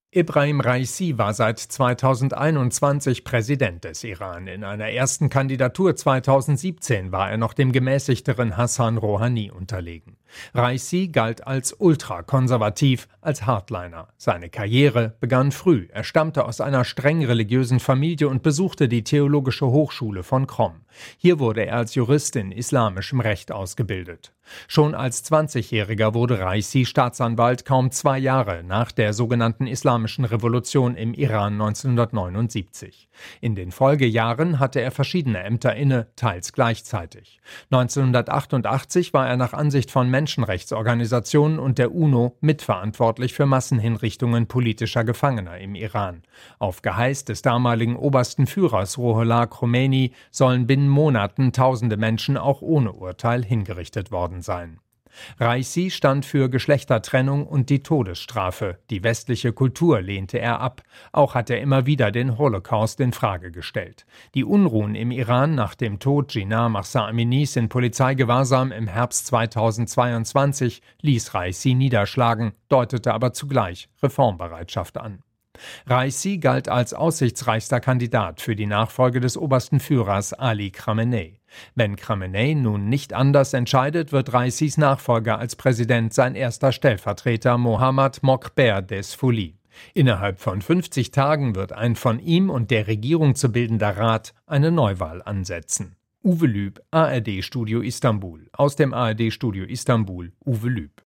Ebrahim Raisi war seit 2021 Präsident des Iran. In einer ersten Kandidatur 2017 war er noch dem gemäßigteren Hassan Rouhani unterlegen. Raisi galt als ultrakonservativ, als Hardliner. Seine Karriere begann früh. Er stammte aus einer streng religiösen Familie und besuchte die Theologische Hochschule von Qom. Hier wurde er als Jurist in islamischem Recht ausgebildet. Schon als 20-Jähriger wurde Raisi Staatsanwalt, kaum 2 Jahre nach der sogenannten Islamischen Revolution im Iran 1979. In den Folgejahren hatte er verschiedene Ämter inne, teils gleichzeitig. 1988 war er nach Ansicht von Menschenrechtsorganisationen und der UNO mitverantwortlich für Massenhinrichtungen politischer Gefangener im Iran. Auf Geheiß des damaligen obersten Führers Ruhollah Khomeini sollen binnen Monaten tausende Menschen auch ohne Urteil hingerichtet worden sein. Raisi stand für Geschlechtertrennung und die Todesstrafe. Die westliche Kultur lehnte er ab. Auch hat er immer wieder den Holocaust in Frage gestellt. Die Unruhen im Iran nach dem Tod Jinnah Mahsa Aminis in Polizeigewahrsam im Herbst 2022 ließ Raisi niederschlagen, deutete aber zugleich Reformbereitschaft an. Raisi galt als aussichtsreichster Kandidat für die Nachfolge des obersten Führers Ali Khamenei. Wenn Khamenei nun nicht anders entscheidet, wird Raisis Nachfolger als Präsident sein erster Stellvertreter Mohammad Mokhber Desfouli. Innerhalb von 50 Tagen wird ein von ihm und der Regierung zu bildender Rat eine Neuwahl ansetzen. Uwe Lüb, ARD-Studio Istanbul. Aus dem ARD-Studio Istanbul, Uwe Lüb.